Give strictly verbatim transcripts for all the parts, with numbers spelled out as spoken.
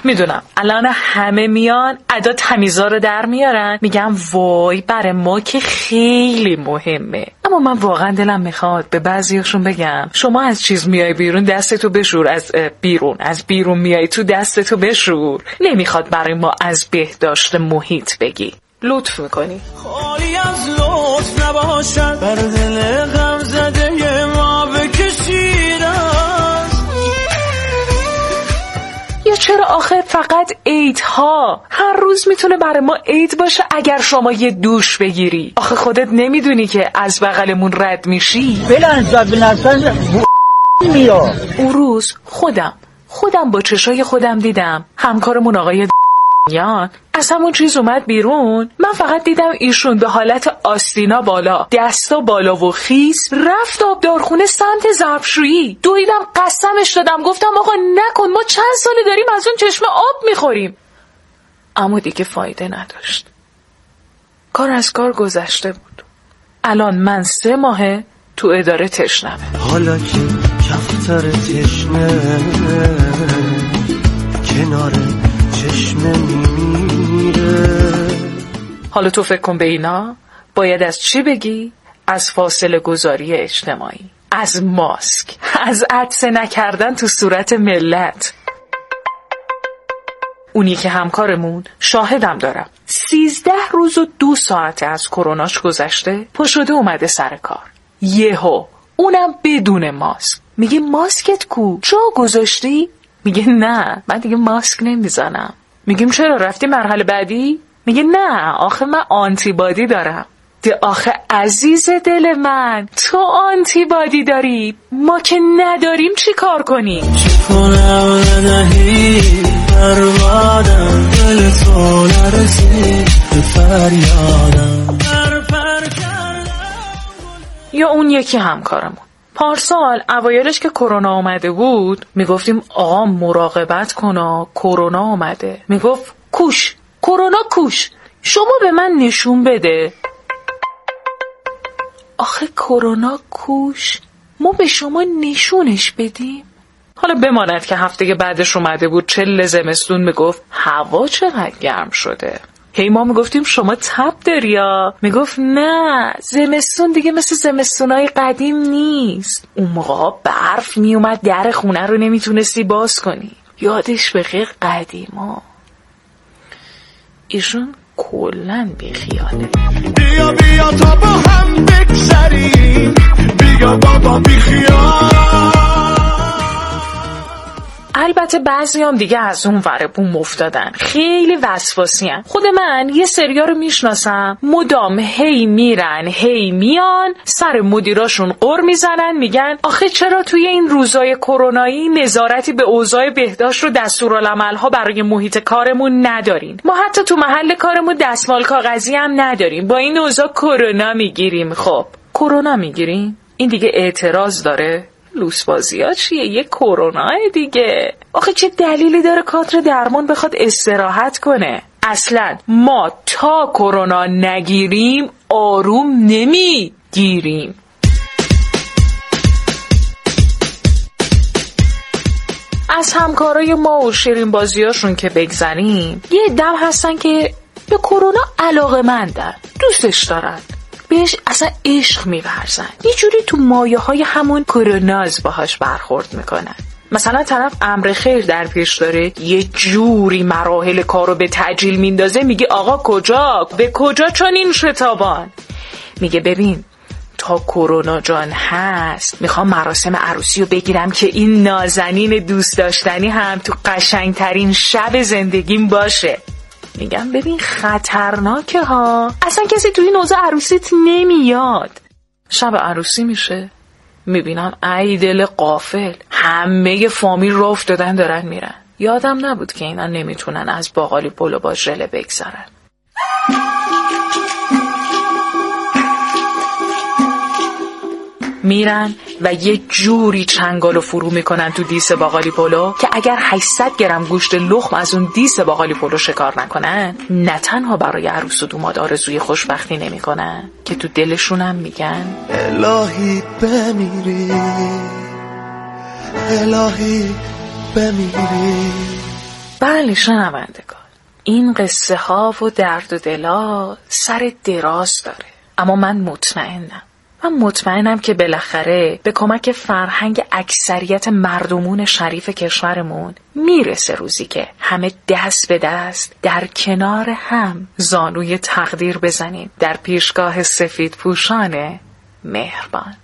میدونم الان همه میان ادا تمیزا رو در میارن میگم وای برای ما که خیلی مهمه، اما من واقعا دلم میخواد به بعضیاشون بگم شما از چیز میای بیرون دستتو بشور، از بیرون از بیرون میای تو دستتو بشور. نمیخواد برای ما از بهداشت محیط بگی. لطف میکنی خالی از لطف نباشد بر دل غم زده ما بکشید است. یا چرا آخه فقط عیدها؟ هر روز میتونه برای ما عید باشه اگر شما یه دوش بگیری. آخه خودت نمیدونی که از بغلمون رد میشی؟ بلند زد بلند میا. اون روز خودم خودم با چشای خودم دیدم همکارمون آقای یان از همون چیز اومد بیرون. من فقط دیدم ایشون به حالت آستینا بالا، دستا بالا و خیس رفت آبدارخونه سمت ظرفشویی. دویدم قسمش دادم، گفتم آقا نکن، ما چند ساله داریم از اون چشمه آب میخوریم. اما دیگه فایده نداشت. کار از کار گذشته بود. الان من سه ماهه تو اداره تشنمه. حالا که کفتر تشنه کنار چشمه میمیره. حالا تو فکر کن به اینا باید از چی بگی؟ از فاصله گذاری اجتماعی، از ماسک، از عطسه نکردن تو صورت ملت. اونی که همکارمون شاهدم دارم سیزده روز و دو ساعت از کروناش گذشته پا شده اومده سر کار. یهو اونم بدون ماسک. میگه ماسکت کو؟ جا گذاشتی؟ میگه نه من دیگه ماسک نمیزنم. میگیم چرا رفتی مرحله بعدی؟ میگه نه آخه من آنتیبادی دارم. ده آخه عزیز دل من تو آنتیبادی داری، ما که نداریم چی کار کنیم؟ چی کنم ندهی بربادم دل تو نرسید به فریادم. یا اون یکی همکارمون پارسال اوایلش که کرونا اومده بود میگفتیم آقا مراقبت کن کرونا اومده. میگفت کوش کرونا کوش، شما به من نشون بده. آخه کرونا کوش ما به شما نشونش بدیم؟ حالا بماند که هفته بعدش اومده بود چل زمستون میگفت هوا چقدر گرم شده. هی ما میگفتیم شما تب داری یا؟ میگفت نه زمستون دیگه مثل زمستونای قدیم نیست. اون موقع برف میومد در خونه رو نمیتونستی باز کنی. یادش بخیر قدیما. ایشون کلن بیخیاله. بیا بیا تا با هم بگذریم، بیا بابا بیخیال. البته بعضی هم دیگه از اون ور بوم افتادن، خیلی وسواسی هن. خود من یه سریا رو میشناسم مدام هی میرن هی میان سر مدیراشون قر میزنن، میگن آخه چرا توی این روزای کرونایی نظارتی به اوضاع بهداشت و دستورالعمل‌ها برای محیط کارمون ندارین؟ ما حتی تو محل کارمون دستمال کاغذی هم نداریم، با این اوضاع کرونا میگیریم. خب کرونا میگیریم؟ این دیگه اعتراض داره؟ لوسبازی ها چیه؟ یه کرونا دیگه. آخه چه دلیلی داره کادر درمان بخواد استراحت کنه؟ اصلا ما تا کرونا نگیریم آروم نمیگیریم. از همکارای ما و شیرین بازیاشون که بگذاریم، یه دم هستن که به کرونا علاقه‌مندن، دوستش دارن، بهش اصلا عشق می‌ورزن، یه جوری تو مایه های همون کروناز باهاش برخورد میکنن. مثلا طرف امر خیر در پیش داره، یه جوری مراحل کارو به تعجیل میندازه، میگه آقا کجا؟ به کجا چون این شتابان؟ میگه ببین تا کرونا جان هست میخوام مراسم عروسی رو بگیرم که این نازنین دوست داشتنی هم تو قشنگترین شب زندگیم باشه. میگم ببین خطرناکه ها، اصلا کسی توی این اوضاع عروسیت نمیاد. شب عروسی میشه میبینم ای دل غافل همه فامیل رو افتادن دارن میرن. یادم نبود که اینا نمیتونن از باقالی پلو با ژله بگذرن. میرن و یه جوری چنگالو فرو میکنن تو دیس باقالی پلو که اگر هشتصد گرم گوشت لخم از اون دیس باقالی پلو شکار نکنن، نه تنها برای عروس و دوماد آرزوی خوشبختی نمیکنن که تو دلشون هم میگن الهی بمیری، الهی بمیری. بله شنوندگان، این قصه ها و درد و دلا سر دراز داره، اما من مطمئنم من مطمئنم که بالاخره به کمک فرهنگ اکثریت مردمون شریف کشورمون میرسه روزی که همه دست به دست در کنار هم زانوی تقدیر بزنیم در پیشگاه سفید پوشان مهربان.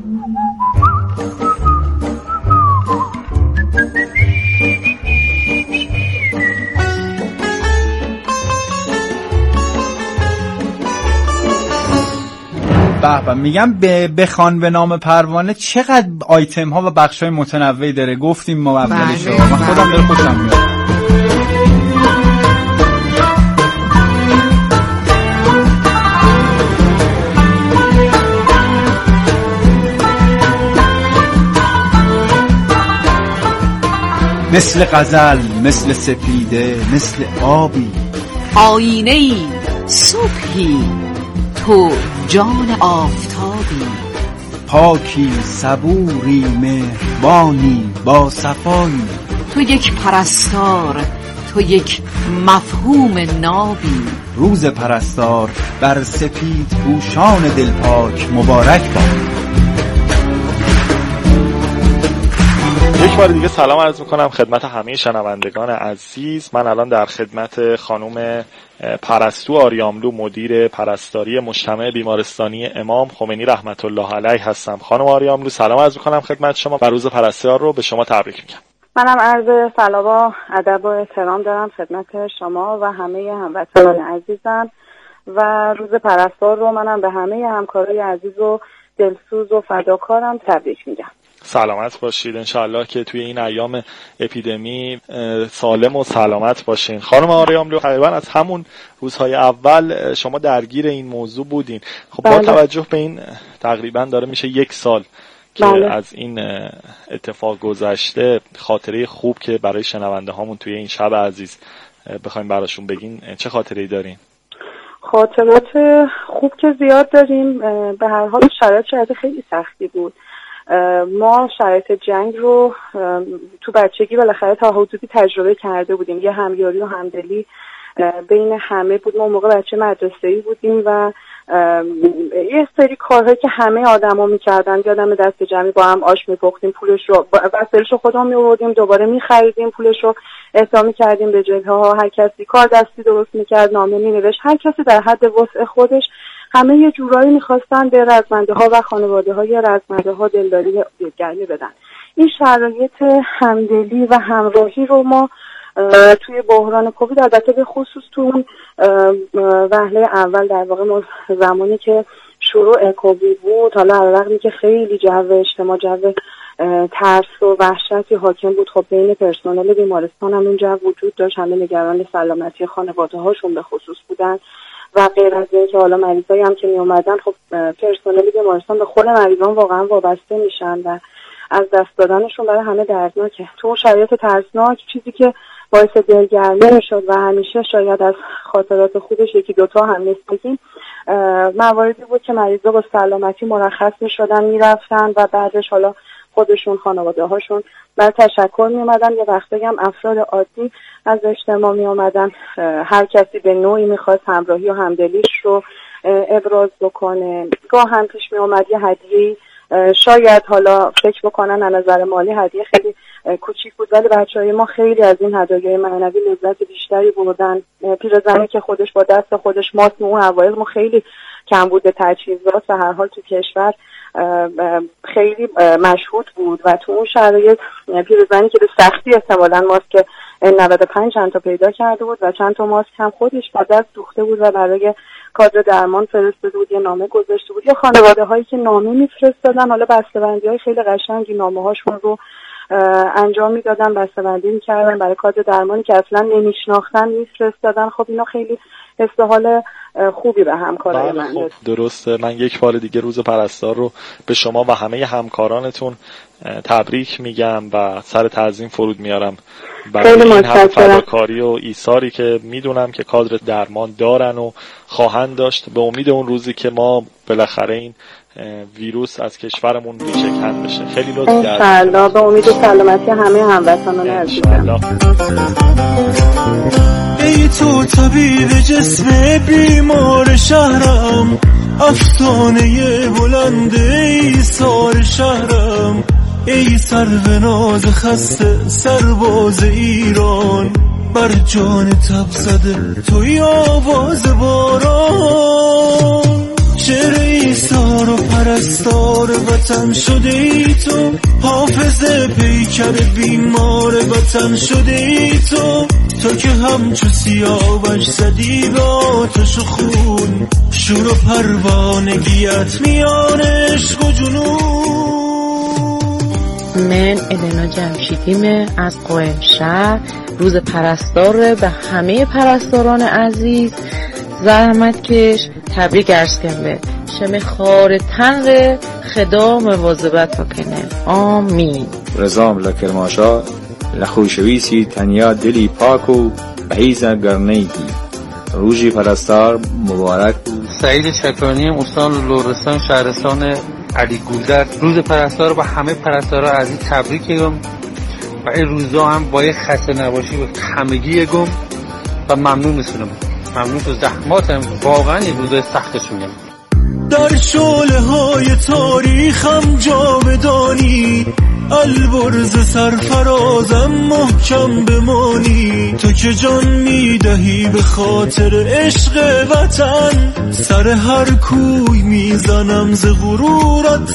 بابا میگم بخوان به نام پروانه چقدر آیتم ها و بخش های متنوعی داره. گفتیم ما اولش رو من خودم داره خوشم میاد. مثل غزل، مثل سپیده، مثل آبی، آینه‌ای، صبحی، تو جان آفتابی، پاکی، صبوری، مهربانی، با صفایی، تو یک پرستار، تو یک مفهوم نابی. روز پرستار بر سپید پوشان دلپاک مبارک باد. یک بار دیگه سلام عرض میکنم خدمت همه شنوندگان عزیز. من الان در خدمت خانم پرستو آریاملو، مدیر پرستاری مجتمع بیمارستانی امام خمینی رحمت الله علیه هستم. خانم آریاملو سلام عرض میکنم خدمت شما و روز پرستار رو به شما تبریک میگم. منم عرض سلام و ادب و احترام دارم خدمت شما و همه هموطنان عزیزم و روز پرستار رو منم به همه همکارای عزیز و دلسوز و فداکارم تبریک میگم. سلامت باشید، انشاءالله که توی این ایام اپیدمی سالم و سلامت باشین. خانم آریاملو تقریبا از همون روزهای اول شما درگیر این موضوع بودین. خب با بله. توجه به این تقریبا داره میشه یک سال که بله. از این اتفاق گذشته، خاطره خوب که برای شنونده هامون توی این شب عزیز بخوایم براشون بگین چه خاطره‌ای دارین؟ خاطرات خوب که زیاد داریم. به هر حال شرایط شرایط خیلی سختی بود. ما شرایط جنگ رو تو بچگی بالاخره تا حدودی تجربه کرده بودیم. یه همیاری و همدلی بین همه بود. ما موقع بچه مدرسه‌ای بودیم و یه سری کارهایی که همه آدما می‌کردن، یادم دست جمعی با هم آش می‌پختیم، پولش رو وسایلش رو خودمون می‌آوردیم، دوباره می‌خریدیم، پولش رو اهدا می‌کردیم به جبهه‌ها. هر کسی کار دستی درست می‌کرد، نامه می‌نوشت، هر کسی در حد وسع خودش. همه یه جورایی می‌خواستن به رزمنده‌ها و خانواده‌های رزمنده‌ها دلداری دلگرمی بدن. این شرایط همدلی و همراهی رو ما توی بحران کووید، البته به خصوص تو اون وهله اول، در واقع زمانی که شروع کووید بود، حالا علیرغم که خیلی جو اجتماع، جو ترس و وحشتی حاکم بود، خب بین پرسنل بیمارستان هم اون جو وجود داشت. همه نگران سلامتی خانواده هاشون به خصوص بودن و غیر از این که حالا مریضایی هم که می اومدن، خب پرسنل بیمارستان به خود مریضان واقعا وابسته میشن و از دست دادنشون برای همه دردناکه. تو شرایط ترسناک چیزی که باعث دلگرمی میشد و همیشه شاید از خاطرات خوبش یکی دوتا هم نیستیم، مواردی بود که مریضا با سلامتی مرخص میشدن، میرفتن و بعدش حالا خودشون، خانواده هاشون بر تشکر می اومدن. یه وقتایی هم افراد عادی از اجتماع می اومدن، هر کسی به نوعی میخواست همراهی و همدلیش رو ابراز بکنه. گاه هم پیش می اومد یه هدیه، شاید حالا فکر بکنن از نظر مالی هدیه خیلی کوچیک بود، ولی بچهای ما خیلی از این هدایای معنوی لذت بیشتری بردن. پیرزنی که خودش با دست خودش ماست، اون اوایل ما خیلی کم بود تجهیزات و هر حال تو کشور خیلی مشهود بود و تو اون شرایط پیرزنی که به سختی احتمالاً ماسک نود و پنج چند تا پیدا کرده بود و چند تا ماسک هم خودش با دست دوخته بود و برای کادر درمان فرستاده بود، یه نامه گذاشته بود. یا خانواده هایی که نامه میفرستادن، حالا بسته‌بندی های خیلی قشنگی نامه هاشون رو انجام میدادن، بسته‌بندی میکردن برای کادر درمانی که اصلا نمیشناختن میفرستادن. خب اینا خیلی حس حال خوبی به همکارای من خب درسته. من یک بار دیگه روز پرستار رو به شما و همه همکارانتون تبریک میگم و سر تعظیم فرود میارم برای این همه فداکاری و ایثاری که میدونم که کادر درمان دارن و خواهند داشت. به امید اون روزی که ما بالاخره این ویروس از کشورمون ریشه‌کن بشه. خیلی لطف کردید. انشالله. به امید سلامتی همه هموطنان عزیزم. ای تو طبیب جسم بیمار شهرم، افسانه بلند ایثار شهرم، ای سرو ناز خسته سرباز ایران، بر جان تب زده توی آواز باران. شعر ایثار و پرستار وطن شده ای تو، حافظ پیکر بیمار وطن شده ای تو، تو که همچو سیاوش زدی به آتش و خون، شور و پروانگیت میان عشق و جنون. من الینا جمشیدیم از قائم شهر. روز پرستار به همه پرستاران عزیز زحمت کش تبریک عرض کنم. شم خار تنق خدا مواظبت بکنه. آمین. رضام لکرماشا لخوشویسی تنیا دلی پاک و بهیزن گرنیگی. روزی پرستار مبارک. سعید شکرانی استان لرستان شهرستان علی گودر. روز پرستار با همه پرستارا عزیز تبریک میگم و این روزا هم با خسته نباشی به همگی گم و ممنون میسونم. ممنون تو زحماتم. واقعا این روزای سختش میگم. در شعله های تاریخم جاودانی، البرز سرفرازم محکم بمانی. تو که جان میدهی به خاطر عشق وطن، سر هر کوی میزنم ز غرورت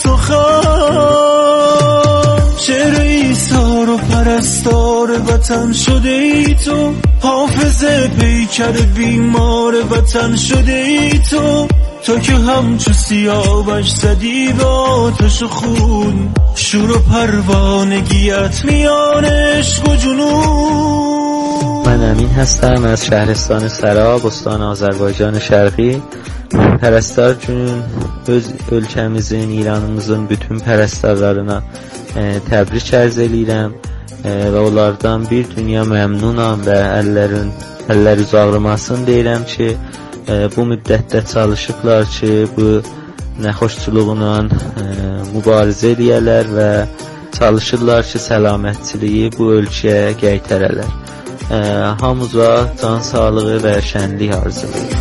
سخن. شعر ایثار و پرستار وطن شده ای تو، حافظ پیکر بیمار وطن شده ای تو، تو که همچو سیاوش زدی به آتش و خون، شور و پروانگیت میان عشق و جنون. من امین هستم از شهرستان سراب استان آذربایجان şərqi. Pərəstar günün öz ölkəmizin, İranımızın bütün pərəstarlarına e, təbrik ərz eləyirəm e, və onlardan bir dünya məmnunam və əllərin əlləri uzaqlamasın deyirəm ki, e, bu müddətdə çalışıblar ki, bu nəxoşçuluğuna e, mübarizə edəyələr və çalışırlar ki, səlamətçiliyi bu ölkəyə qaytarələr. E, hamıza can sağlığı və şənlik arzulayıram.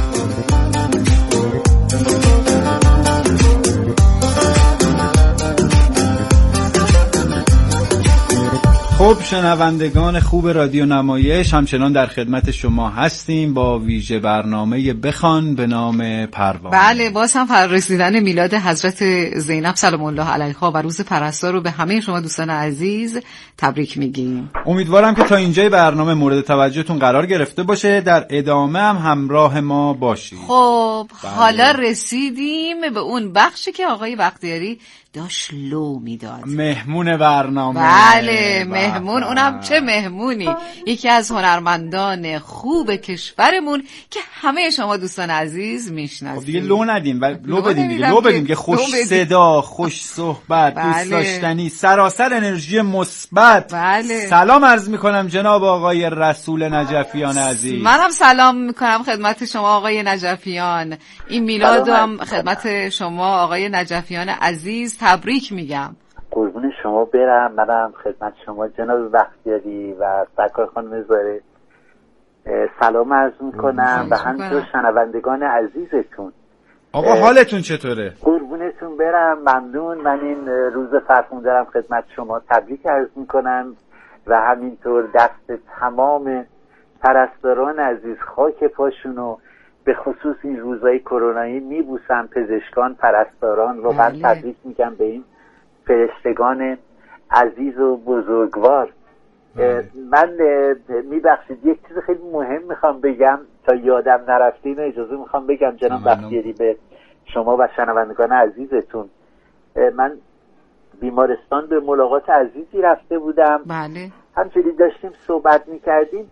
خب شنوندگان خوب رادیو نمایش، همچنان در خدمت شما هستیم با ویژه برنامه بخوان به نام پروانه. بله، باز هم فرارسیدن میلاد حضرت زینب سلام الله علیها و روز پرستار رو به همه شما دوستان عزیز تبریک میگیم. امیدوارم که تا اینجای برنامه مورد توجهتون قرار گرفته باشه. در ادامه هم همراه ما باشید. خب بله. حالا رسیدیم به اون بخشی که آقای بختیاری داشت لو میداد. مهمون برنامه. بله مهمون، اونم چه مهمونی، یکی از هنرمندان خوب کشورمون که همه شما دوستان عزیز میشناسید. خب دیگه لو ندیم و لو بدیم دیگه، لو بدیم که خوش صدا، خوش صحبت، بله. دوست داشتنی، سراسر انرژی مثبت. بله. سلام عرض میکنم جناب آقای رسول نجفیان عزیز. منم سلام میکنم خدمت شما آقای نجفیان. این میلاد هم خدمت شما آقای نجفیان عزیز تبریک میگم. قربون شما برم. منم خدمت شما جناب بختیاری و سرکار خانم زهره سلام عرض میکنم و همچنین شنوندگان عزیزتون. آقا حالتون چطوره؟ قربونتون برم، ممنون. من این روز فرخنده خدمت شما تبریک عرض میکنم و همینطور دست تمام پرستاران عزیز خاک پاشونو به خصوص این روزهای کرونایی میبوسم. پزشکان، پرستاران و من تبریک میگم به این فرشتگان عزیز و بزرگوار. من میبخشید یک چیز خیلی مهم میخوام بگم تا یادم نرفته، اینو اجازه میخوام بگم جناب بختیاری به شما و شنوندگان عزیزتون. من بیمارستان به ملاقات عزیزی رفته بودم. بله. همچنین داشتیم صحبت میکردیم،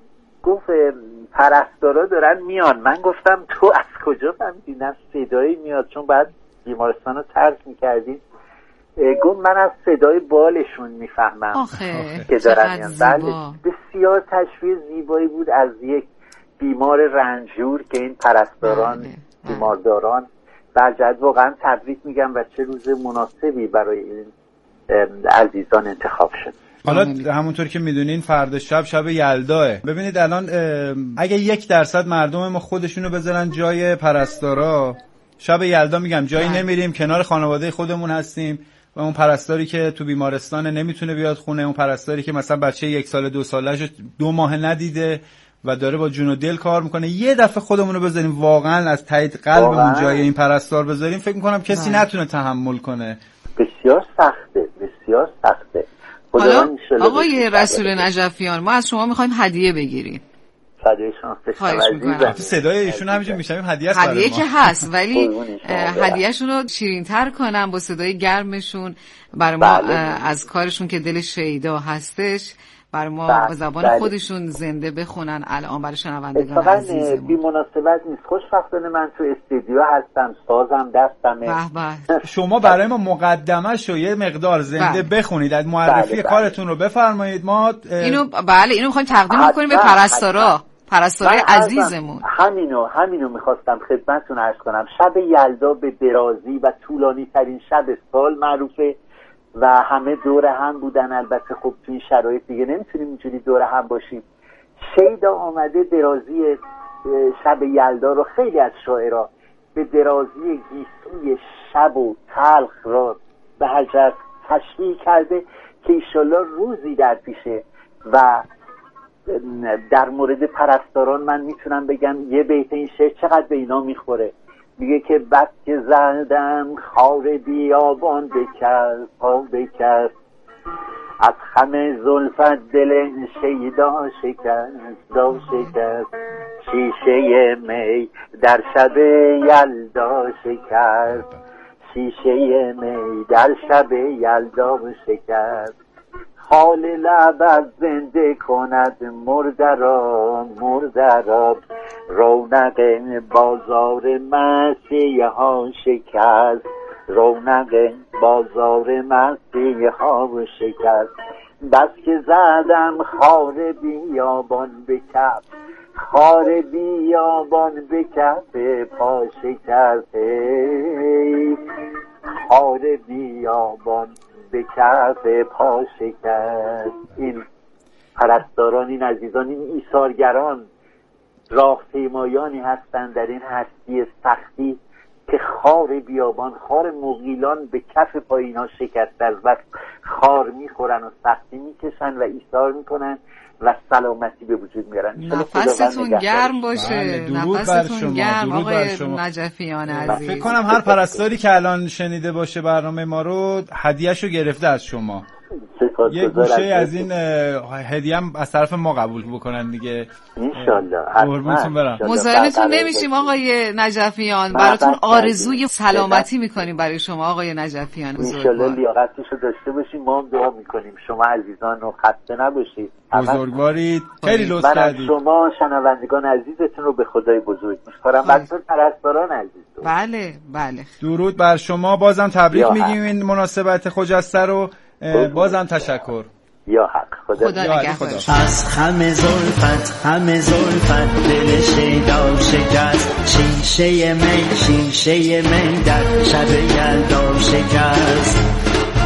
گفت پرستارا دارن میان. من گفتم تو از کجا فهمیدی؟ نه صدایی میاد، چون بعد بیمارستان رو ترک میکردیم. گفت من از صدای بالشون میفهمم آخه که دارن میان. بله بسیار تشبیه زیبایی بود از یک بیمار رنجور که این پرستاران بله. بیمارداران برجد. واقعا تبریک میگم و چه روز مناسبی برای این عزیزان انتخاب شد. حالا همونطور که میدونین فردا شب شب یلداه. ببینید الان اگه یک درصد مردم ما خودشونو بذارن جای پرستارا، شب یلدا میگم جایی نمیریم، کنار خانواده خودمون هستیم و اون پرستاری که تو بیمارستان نمیتونه بیاد خونه، اون پرستاری که مثلا بچه یک سال دو سالش دو ماه ندیده و داره با جون و دل کار میکنه، یه دفعه خودمونو بذاریم واقعا از ته قلبمون جای این پرستار بذاریم، فکر میکنم کسی نه. نتونه تحمل کنه. بسیار سخته، بسیار سخته. حالا آقای رسول نجفیان، ما از شما میخوایم هدیه بگیریم. هدیه شما عزیزم. صدای ایشون همینجور میشنویم هدیه است. هدیه که هست ولی هدیهشون رو شیرین‌تر کنم با صدای گرمشون برای ما بله. از کارشون که دل شیدا هستش برای ما با زبان بله. خودشون زنده بخونن الان برای شنوندگان عزیزمون. بی مناسبت نیست. خوشبختانه من تو استودیو هستم، سازم دستمه. شما برای ما مقدمه شو یه مقدار زنده بله. بخونید، از معرفی بله. کارتون رو بفرمایید. ما اینو بله اینو می‌خوایم تقدیم کنیم به پرستارا، پرستارای عزیزمون. همینو همینو می‌خواستم خدمتتون عرض کنم. شب یلدا به درازی و طولانی ترین شب سال معروفه و همه دور هم بودن. البته خب تو این شرایط دیگه نمیتونیم اینجوری دور هم باشیم. شیدا آمده درازی شب یلدا رو خیلی از شاعرها به درازی گیسوی شب و تلخ را به حجر تشبیه کرده که ایشالله روزی در پیشه. و در مورد پرستاران من میتونم بگم یه بیت این شعر چقدر به اینا میخوره. میگه که بس که زدم خار بیابان بکرد پا بکرد، از خم زلفت دل شیدا شکست دا شکست، شیشه می در شب یلدا شکست، شیشه می در شب یلدا شکست. حال لب زنده کند مردرا مردرا، رونق بازار مسیحا شکست، رونق بازار مسیحا شکست. بس که زدم خار بیابان به کف، خار بیابان به کف پا شکست، خار بیابان به کف پا شکست. این پرستاران، این عزیزان، این ایثارگران راهپیمایانی هستند در این هستی سختی که خار بیابان، خار مغیلان به کف پای اینا شکسته است و خار میخورن و سختی میکشن و ایثار میکنن و سلامتی به وجود میارن. نفستون گرم باشه. نفستون گرم آقای نجفیان عزیز. فکر کنم هر پرستاری که الان شنیده باشه برنامه ما رو هدیه‌شو گرفته از شما. یه گوشه از این هدیه هم از طرف ما قبول بکنن دیگه انشالله. قربونتون برم. مزاحمتون نمیشیم آقای نجفیان، براتون آرزوی سلامتی میکنیم برای شما آقای نجفیان. انشالله لیاقتشو داشته باشیم. ما هم دعا میکنیم شما عزیزان رو خسته نباشید. بزرگوارید، خیلی لطف کردید. من شما شنوندگان عزیزتون رو به خدای بزرگ میسپارم. بچه‌ها پرستاران عزیز. بله بله. درود بر شما. بازم تبریک میگیم این مناسبت خجسته رو. بازم تشکر. یا حق. خدا, خدا نگهدار. از همه زلفت همه زلفت دل شیدا شکست، شیشه می شیشه می در شب یلدا شکست.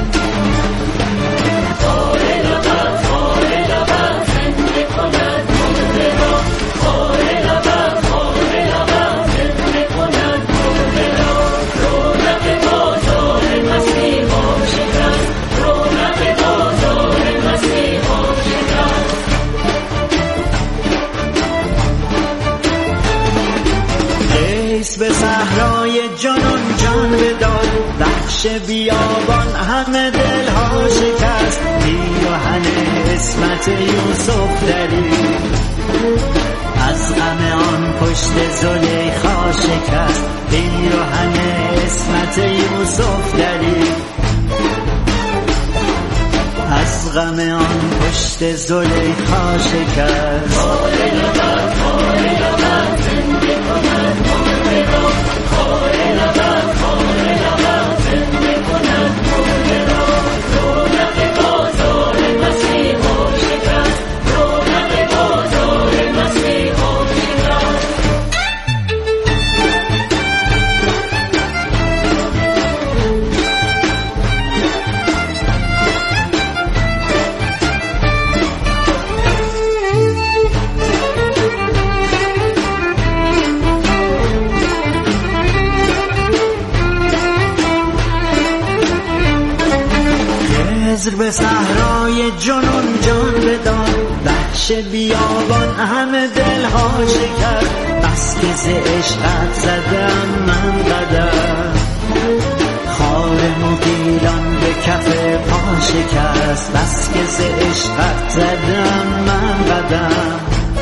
به صحرای جانان جان بداد، وحش بیابان همه دلها شکست، پیراهن اسمت یوسف درید، از غم آن پشت زلیخا شکست، پیراهن اسمت یوسف درید، از غم آن پشت زلیخا شکست. خضر به صحرای جنون جان بداد، وحش بیابان همه دلها شکر، بس که ز عشقت زدم من قدم. خار مغیلان به کف پا شکست، بس که ز عشقت زدم من قدم.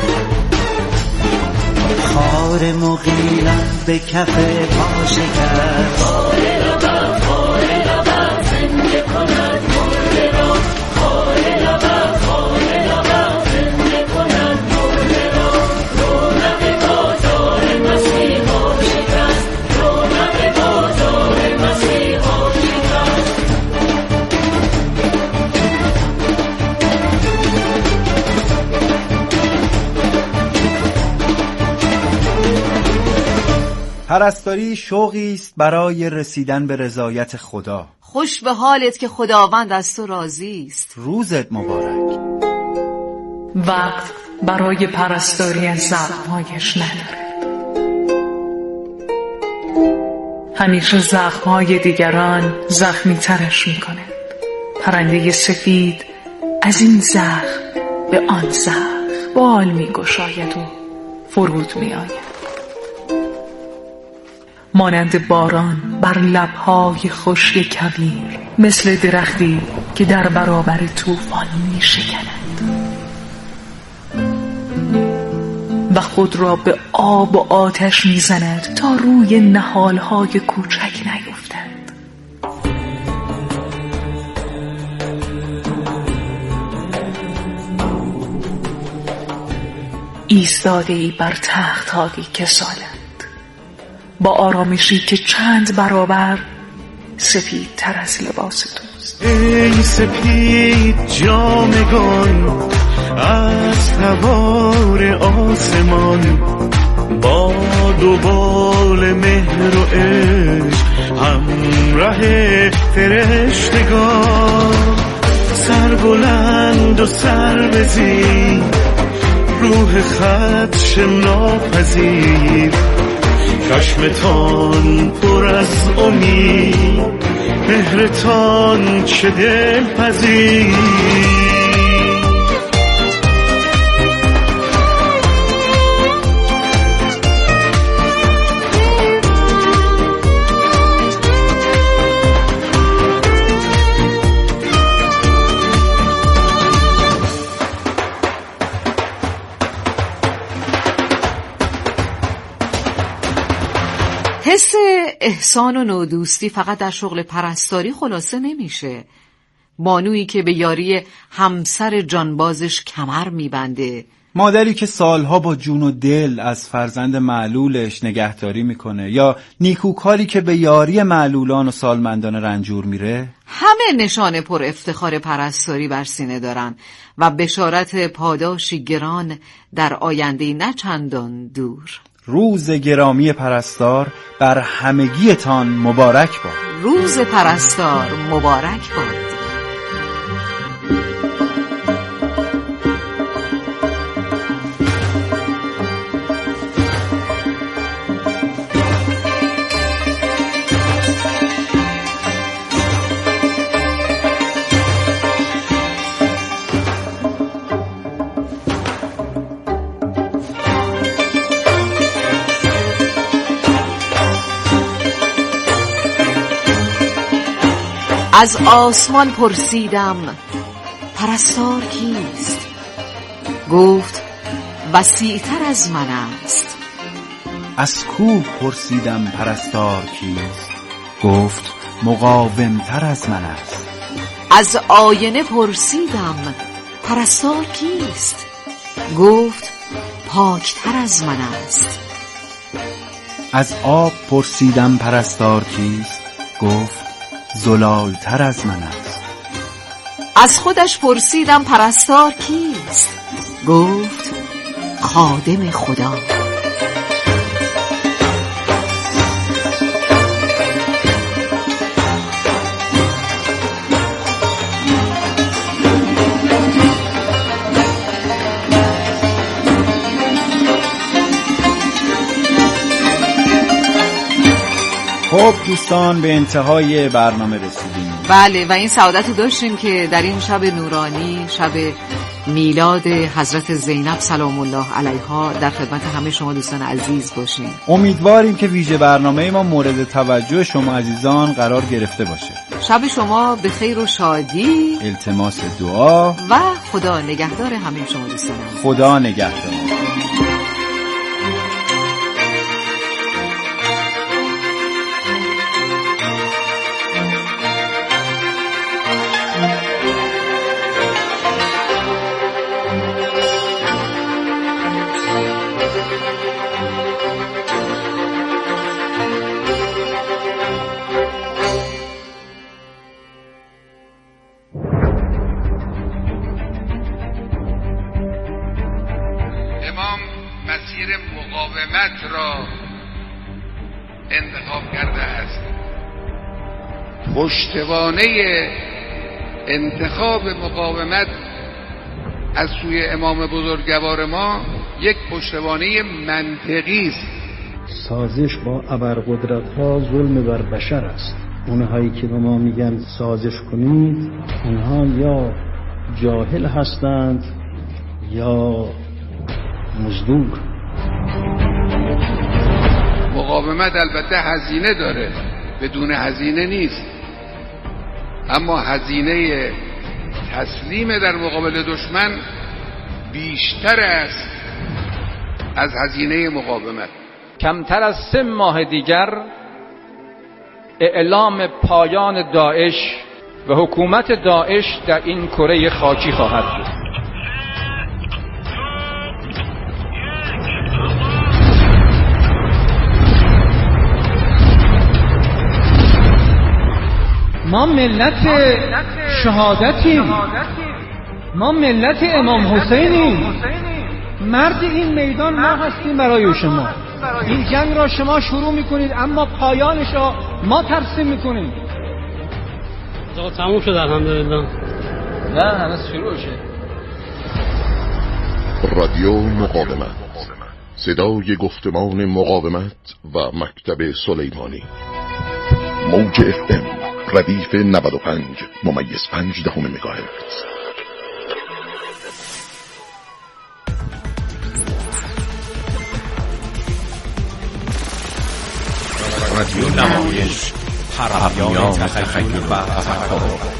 خار مغیلان به کف پا شکست. خار لبم خار لبم زنده کند مرده را، خار لبم خار لبم زنده کند مرده را. رونق بازار مسیحا شکست، رونق بازار مسیحا شکست. پرستاری شوقی است برای رسیدن به رضایت خدا. خوش به حالت که خداوند از تو راضی است. روزت مبارک. وقت برای پرستاری از زخم‌هایش نداره. همیشه زخم‌های دیگران زخمی ترش میکنه. پرنده سفید از این زخم به آن زخم بال میگشاید و فرود میآید. مانند باران بر لب‌های خشک کویر، مثل درختی که در برابر طوفان می‌شکند و خود را به آب و آتش می‌زند تا روی نهال‌های کوچک نیفتد. ایستاده‌ای بر تخت‌هایی که سالند، با آرامشی که چند برابر سفید تر از لباس توست. ای سپید جامگان از تبار آسمان، با دوبال مهر و عشق همراه فرشتگان. سر بلند و سر بزیر، روح خدش ناپذیر، چشمتان پر از امید، مهرتان چه دلپذیر. حس احسان و نودوستی فقط در شغل پرستاری خلاصه نمیشه. بانویی که به یاری همسر جانبازش کمر میبنده، مادری که سالها با جون و دل از فرزند معلولش نگهداری میکنه، یا نیکوکاری که به یاری معلولان و سالمندان رنجور میره، همه نشان پر افتخار پرستاری بر سینه دارن و بشارت پاداشی گران در آینده نه چندان دور. روز گرامی پرستار بر همگیتان مبارک باد. روز پرستار مبارک باد. از آسمان پرسیدم پرستار کیست؟ گفت وسیع‌تر از من است. از کوه پرسیدم پرستار کیست؟ گفت مقاومتر از من است. از آینه پرسیدم پرستار کیست؟ گفت پاکتر از من است. از آب پرسیدم پرستار کیست؟ گفت زلالتر از من است. از خودش پرسیدم پرستار کیست؟ گفت خادم خدا. خب دوستان به انتهای برنامه رسیدیم. بله و این سعادت رو داشتیم که در این شب نورانی، شب میلاد حضرت زینب سلام الله علیها، در خدمت همه شما دوستان عزیز باشیم. امیدواریم که ویژه برنامه ما مورد توجه شما عزیزان قرار گرفته باشه. شب شما به خیر و شادی، التماس دعا و خدا نگهدار همه شما دوستان. خدا نگهدار. پشتوانه انتخاب مقاومت از سوی امام بزرگوار ما یک پشتوانه منطقی است. سازش با ابرقدرت‌ها ظلم بر بشر است. اونهایی که به ما میگن سازش کنید، اونها یا جاهل هستند یا مزدور. مقاومت البته هزینه داره، بدون هزینه نیست، اما هزینه تسلیم در مقابل دشمن بیشتر است از هزینه مقاومت. کمتر از سه ماه دیگر اعلام پایان داعش و حکومت داعش در این کره خاکی خواهد بود. ما ملت شهادتیم، ما ملت امام حسینیم، مرد این میدان ما هستیم برای شما. این جنگ را شما شروع میکنید اما پایانش را ما ترسیم میکنیم. آقا تموم شد الحمدلله. نه هنوز شروع شد. رادیو مقاومت، صدای گفتمان مقاومت و مکتب سلیمانی. موج اف ام ردیف نود و پنج ممیز پنج دهم مگاهرتز. رادیو نمایش، پرهمیان تخیل و تفکر.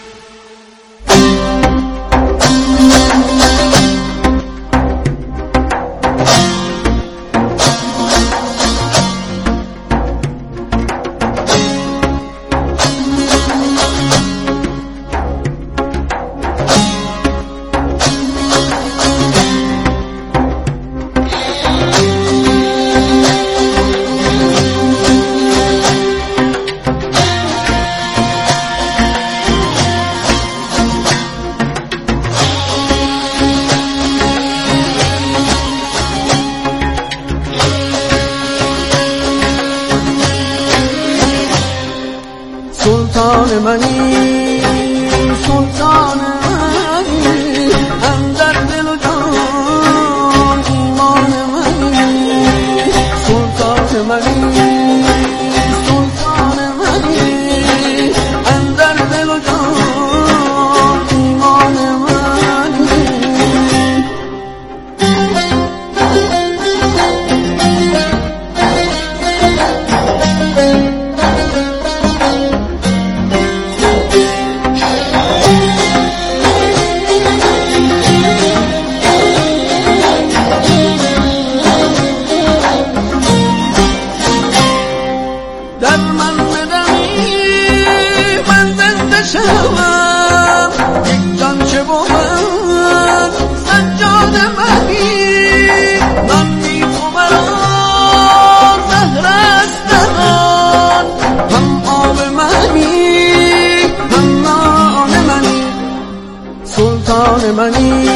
سلطان منی سلطان منی اندر دل و جان ایمان منی سلطان منی سلطان منی اندر دل و جان ایمان منی سلطان منی